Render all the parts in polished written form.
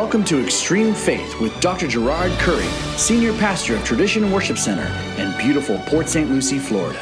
Welcome to Extreme Faith with Dr. Gerard Curry, Senior Pastor of Tradition Worship Center in beautiful Port St. Lucie, Florida.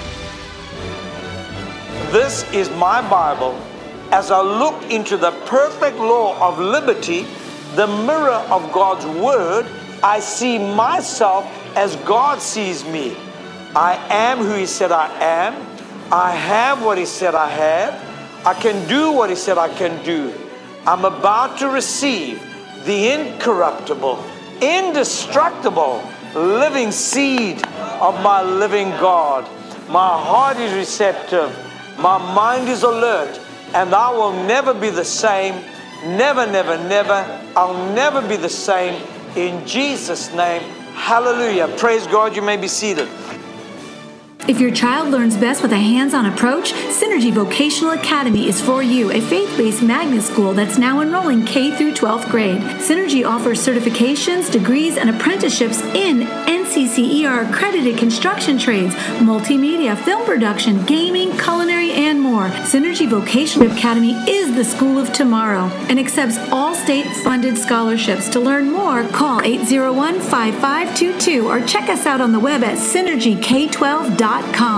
This is my Bible. As I look into the perfect law of liberty, the mirror of God's Word, I see myself as God sees me. I am who He said I am. I have what He said I have. I can do what He said I can do. I'm about to receive the incorruptible, indestructible, living seed of my living God. My heart is receptive. My mind is alert. And I will never be the same. Never, never, never. I'll never be the same. In Jesus' name, hallelujah. Praise God. You may be seated. If your child learns best with a hands-on approach, Synergy Vocational Academy is for you, a faith-based magnet school that's now enrolling K through 12th grade. Synergy offers certifications, degrees, and apprenticeships in NCCER accredited construction trades, multimedia, film production, gaming, culinary, and more. Synergy Vocational Academy is the school of tomorrow and accepts all state-funded scholarships. To learn more, call 801-5522 or check us out on the web at synergyk12.com.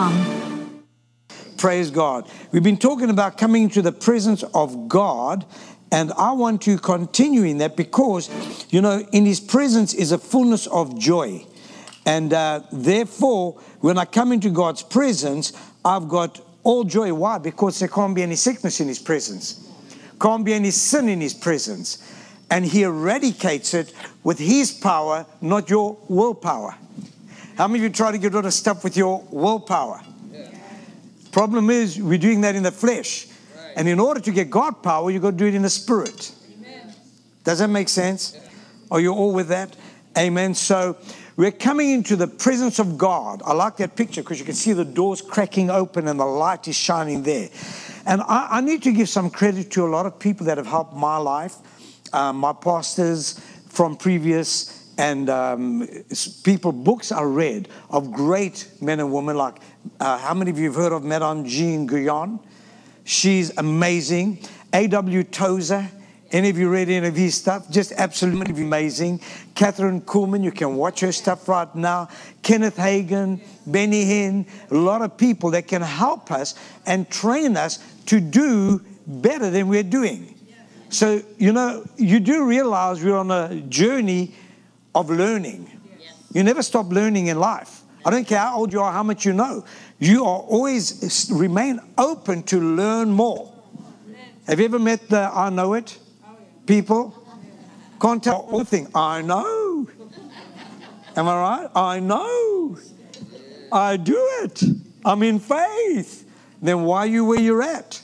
Praise God. We've been talking about coming into the presence of God, and I want to continue in that because, you know, in His presence is a fullness of joy. And therefore, when I come into God's presence, I've got all joy. Why? Because there can't be any sickness in His presence. Can't be any sin in His presence. And He eradicates it with His power, not your willpower. How many of you try to get rid of stuff with your willpower? Yeah. Problem is, we're doing that in the flesh. Right. And in order to get God power, you've got to do it in the spirit. Amen. Does that make sense? Yeah. Are you all with that? Amen. So we're coming into the presence of God. I like that picture because you can see the doors cracking open and the light is shining there. And I need to give some credit to a lot of people that have helped my life. My pastors from previous and books I read of great men and women like, how many of you have heard of Madame Jean Guyon? She's amazing. A.W. Tozer, any of you read any of his stuff? Just absolutely amazing. Catherine Kuhlman, you can watch her stuff right now. Kenneth Hagin, Benny Hinn, a lot of people that can help us and train us to do better than we're doing. So, you know, you do realize we're on a journey of learning. Yes. You never stop learning in life. I don't care how old you are, how much you know. You are always remain open to learn more. Have you ever met the I know it people? Can't tell one thing. I know. Am I right? I know. I do it. I'm in faith. Then why are you where you're at?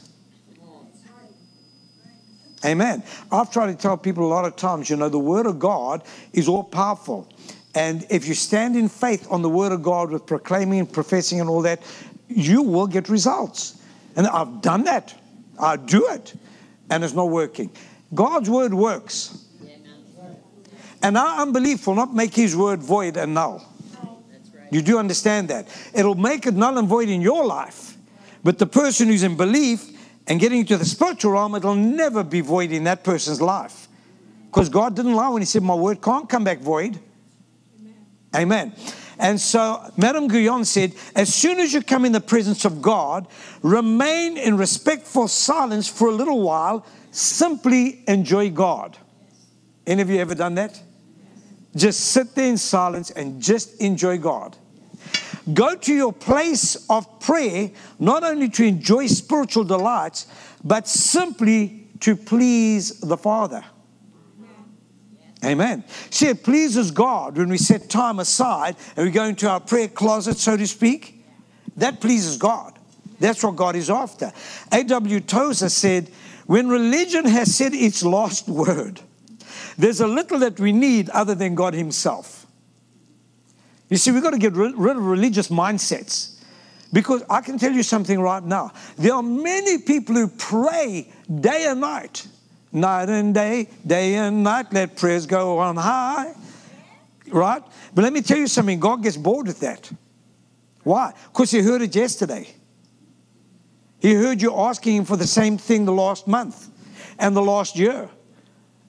Amen. I've tried to tell people a lot of times, you know, the Word of God is all powerful. And if you stand in faith on the Word of God with proclaiming and professing and all that, you will get results. And I've done that. I do it. And it's not working. God's Word works. And our unbelief will not make His Word void and null. You do understand that. It'll make it null and void in your life. But the person who's in belief and getting into the spiritual realm, it'll never be void in that person's life. Because God didn't lie when He said, my word can't come back void. Amen. And so Madame Guyon said, as soon as you come in the presence of God, remain in respectful silence for a little while. Simply enjoy God. Any of you ever done that? Just sit there in silence and just enjoy God. Go to your place of prayer, not only to enjoy spiritual delights, but simply to please the Father. Amen. See, it pleases God when we set time aside and we go into our prayer closet, so to speak. That pleases God. That's what God is after. A.W. Tozer said, when religion has said its last word, there's a little that we need other than God Himself. You see, we've got to get rid of religious mindsets. Because I can tell you something right now. There are many people who pray day and night. Night and day and night, let prayers go on high. Right? But let me tell you something. God gets bored with that. Why? Because He heard it yesterday. He heard you asking Him for the same thing the last month and the last year.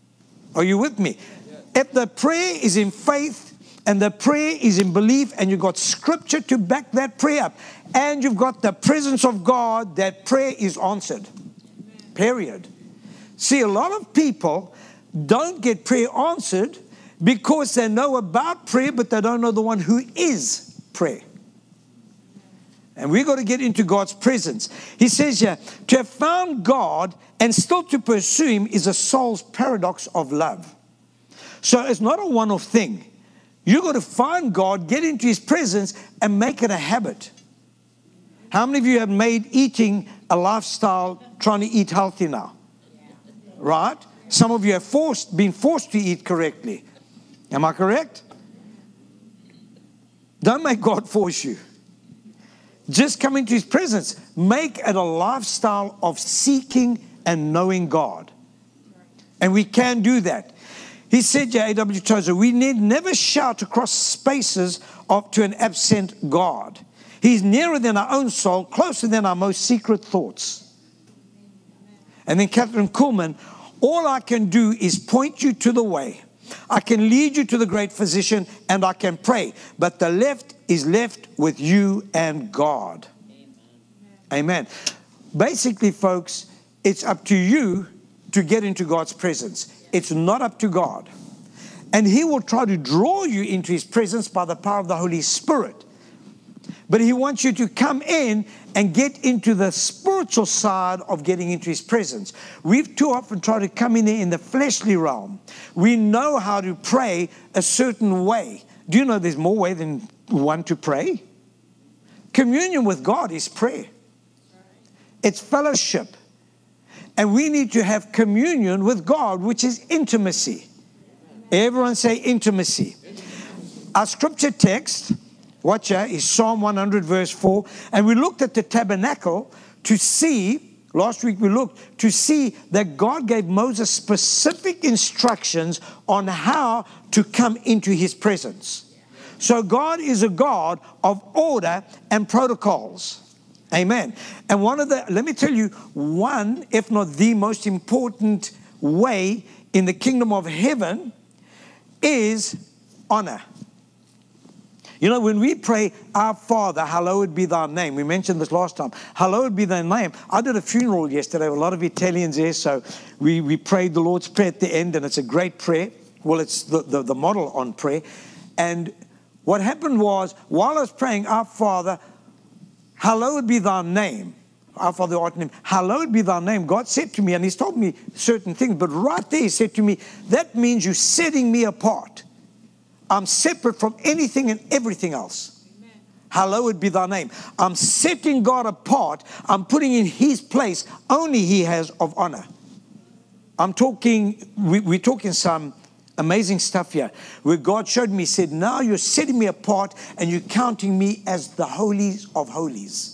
Are you with me? If the prayer is in faith and the prayer is in belief and you've got scripture to back that prayer up and you've got the presence of God, that prayer is answered. Period. See, a lot of people don't get prayer answered because they know about prayer, but they don't know the one who is prayer. And we've got to get into God's presence. He says here, to have found God and still to pursue Him is a soul's paradox of love. So it's not a one-off thing. You've got to find God, get into His presence, and make it a habit. How many of you have made eating a lifestyle, trying to eat healthy now? Right? Some of you have been forced to eat correctly. Am I correct? Don't make God force you. Just come into His presence. Make it a lifestyle of seeking and knowing God. And we can do that. He said, A.W. Tozer, we need never shout across spaces to an absent God. He's nearer than our own soul, closer than our most secret thoughts. And then Catherine Kuhlman, all I can do is point you to the way. I can lead you to the great physician and I can pray. But the left is left with you and God. Amen. Basically, folks, it's up to you to get into God's presence. It's not up to God. And He will try to draw you into His presence by the power of the Holy Spirit. But He wants you to come in and get into the spiritual side of getting into His presence. We've too often tried to come in there in the fleshly realm. We know how to pray a certain way. Do you know there's more way than one to pray? Communion with God is prayer. It's fellowship. And we need to have communion with God, which is intimacy. Everyone say intimacy. Our scripture text, watch here, is Psalm 100 verse 4. And we looked at the tabernacle to see, last week we looked, to see that God gave Moses specific instructions on how to come into His presence. So God is a God of order and protocols. Amen. And let me tell you, one, if not the most important way in the kingdom of heaven is honor. You know, when we pray, Our Father, hallowed be thy name. We mentioned this last time. Hallowed be thy name. I did a funeral yesterday with a lot of Italians there, so we prayed the Lord's Prayer at the end, and it's a great prayer. Well, it's the model on prayer. And what happened was, while I was praying, Our Father, hallowed be thy name. Our Father who art in heaven, hallowed be thy name. God said to me, and He's told me certain things, but right there He said to me, that means you're setting me apart. I'm separate from anything and everything else. Amen. Hallowed be thy name. I'm setting God apart. I'm putting in His place. Only He has of honor. We're talking some amazing stuff here, where God showed me, said, now you're setting me apart and you're counting me as the holies of holies.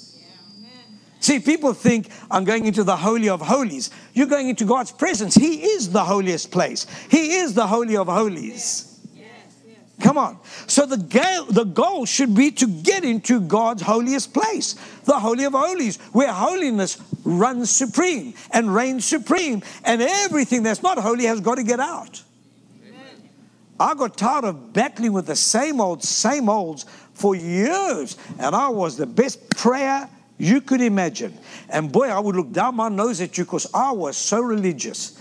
See, people think I'm going into the Holy of Holies. You're going into God's presence. He is the holiest place. He is the Holy of Holies. Yes. Come on. So the goal should be to get into God's holiest place, the Holy of Holies, where holiness runs supreme and reigns supreme, and everything that's not holy has got to get out. Amen. I got tired of battling with the same olds for years, and I was the best prayer you could imagine. And boy, I would look down my nose at you because I was so religious.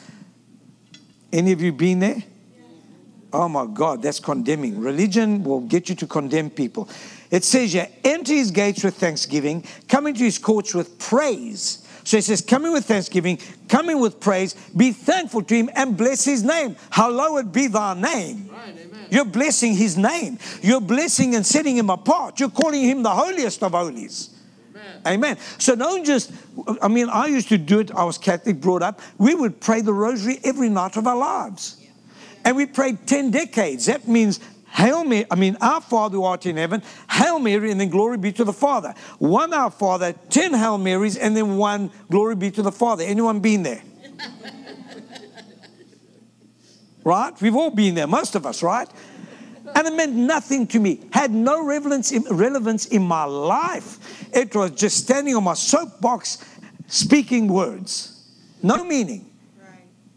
Any of you been there? Oh my God, that's condemning. Religion will get you to condemn people. It says here, enter His gates with thanksgiving, come into His courts with praise. So it says, come in with thanksgiving, come in with praise, be thankful to Him and bless His name. Hallowed be thy name. Right, amen. You're blessing His name. You're blessing and setting Him apart. You're calling Him the holiest of holies. Amen. So don't I used to do it. I was Catholic, brought up. We would pray the rosary every night of our lives. And we prayed 10 decades. That means Hail Mary, Our Father who art in heaven, Hail Mary, and then glory be to the Father. One Our Father, 10 Hail Marys, and then one glory be to the Father. Anyone been there? Right? We've all been there, most of us, right? And it meant nothing to me. Had no relevance in my life. It was just standing on my soapbox, speaking words. No meaning. Right.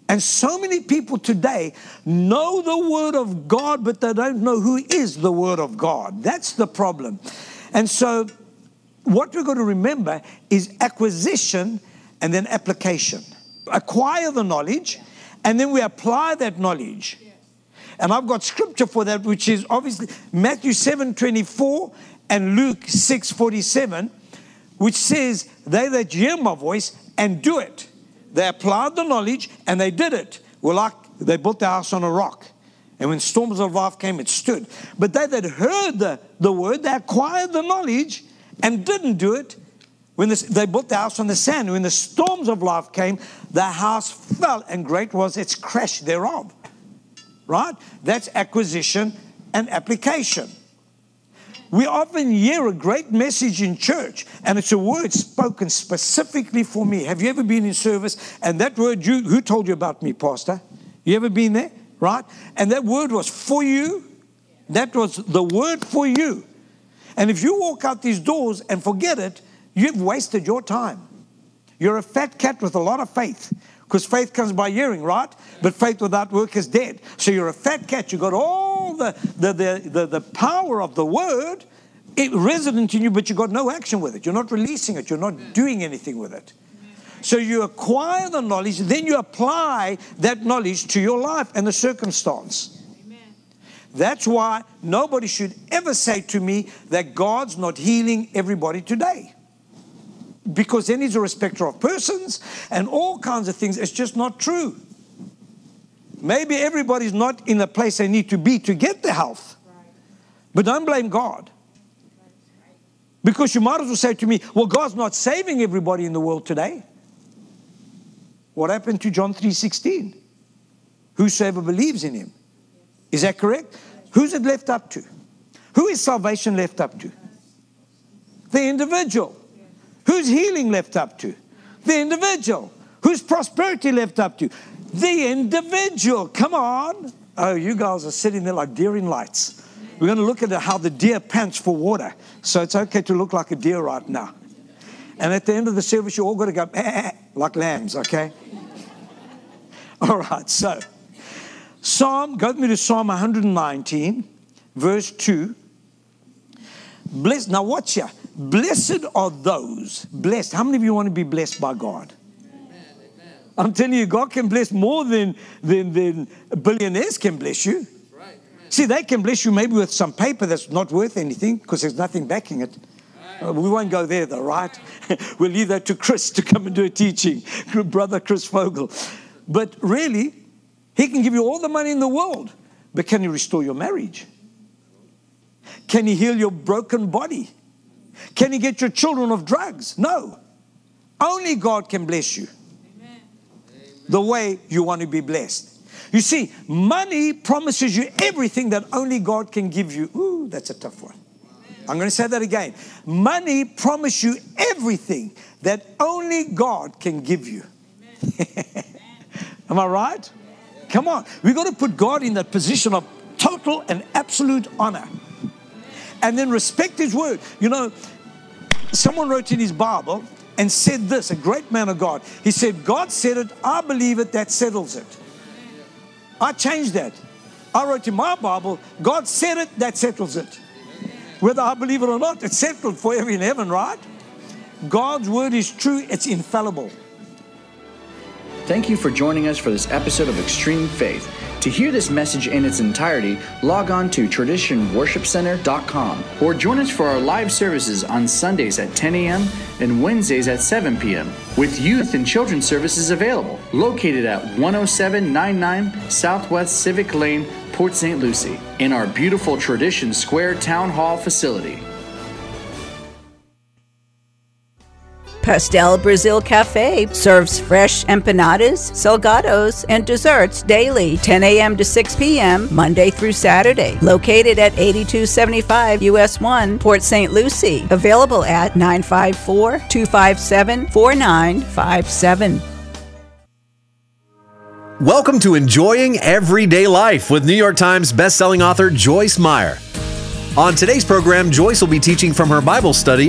And so many people today know the Word of God, but they don't know who is the Word of God. That's the problem. And so what we've got to remember is acquisition and then application. Acquire the knowledge, and then we apply that knowledge. And I've got scripture for that, which is obviously Matthew 7:24 and Luke 6:47, which says, they that hear my voice and do it. They applied the knowledge and they did it. Well, like they built their house on a rock. And when storms of life came, it stood. But they that heard the word, they acquired the knowledge and didn't do it. When they built the house on the sand. When the storms of life came, the house fell, and great was its crash thereof. Right? That's acquisition and application. We often hear a great message in church, and it's a word spoken specifically for me. Have you ever been in service? And that word, who told you about me, Pastor? You ever been there? Right? And that word was for you. That was the word for you. And if you walk out these doors and forget it, you've wasted your time. You're a fat cat with a lot of faith. Because faith comes by hearing, right? But faith without work is dead. So you're a fat cat. You've got all the power of the word resident in you, but you've got no action with it. You're not releasing it. You're not doing anything with it. So you acquire the knowledge, then you apply that knowledge to your life and the circumstance. That's why nobody should ever say to me that God's not healing everybody today. Because then he's a respecter of persons and all kinds of things. It's just not true. Maybe everybody's not in the place they need to be to get the health. But don't blame God. Because you might as well say to me, well, God's not saving everybody in the world today. What happened to John 3:16? Whosoever believes in him. Is that correct? Who's it left up to? Who is salvation left up to? The individual. Who's healing left up to? The individual. Who's prosperity left up to? The individual. Come on. Oh, you guys are sitting there like deer in lights. We're going to look at how the deer pants for water. So it's okay to look like a deer right now. And at the end of the service, you all got to go like lambs, okay? All right, so go with me to Psalm 119, verse 2. Now watch here. Blessed are those, blessed. How many of you want to be blessed by God? Amen. I'm telling you, God can bless more than billionaires can bless you. Right. See, they can bless you maybe with some paper that's not worth anything because there's nothing backing it. Right. We won't go there though, right? We'll leave that to Chris to come and do a teaching, Brother Chris Fogel. But really, he can give you all the money in the world, but can he restore your marriage? Can he heal your broken body? Can he get your children off drugs? No. Only God can bless you. Amen. The way you want to be blessed. You see, money promises you everything that only God can give you. Ooh, that's a tough one. I'm going to say that again. Money promises you everything that only God can give you. Am I right? Come on. We've got to put God in that position of total and absolute honor. And then respect his word. You know, someone wrote in his Bible and said this, a great man of God. He said, God said it, I believe it, that settles it. I changed that. I wrote in my Bible, God said it, that settles it. Whether I believe it or not, it's settled forever in heaven, right? God's word is true, it's infallible. Thank you for joining us for this episode of Extreme Faith. To hear this message in its entirety, log on to traditionworshipcenter.com or join us for our live services on Sundays at 10 a.m. and Wednesdays at 7 p.m. with youth and children's services available, located at 10799 Southwest Civic Lane, Port St. Lucie, in our beautiful Tradition Square Town Hall facility. Pastel Brazil Cafe serves fresh empanadas, salgados, and desserts daily, 10 a.m. to 6 p.m., Monday through Saturday. Located at 8275 US 1, Port St. Lucie. Available at 954-257-4957. Welcome to Enjoying Everyday Life with New York Times bestselling author Joyce Meyer. On today's program, Joyce will be teaching from her Bible study